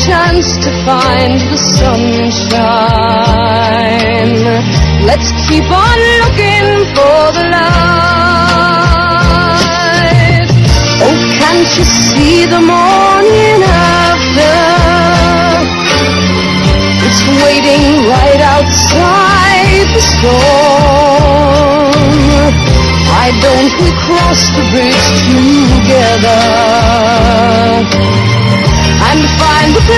chance to find the sunshine. Let's keep on looking for the light. Oh, can't you see the morning after? It's waiting right outside the storm. Why don't we cross the bridge together and find the place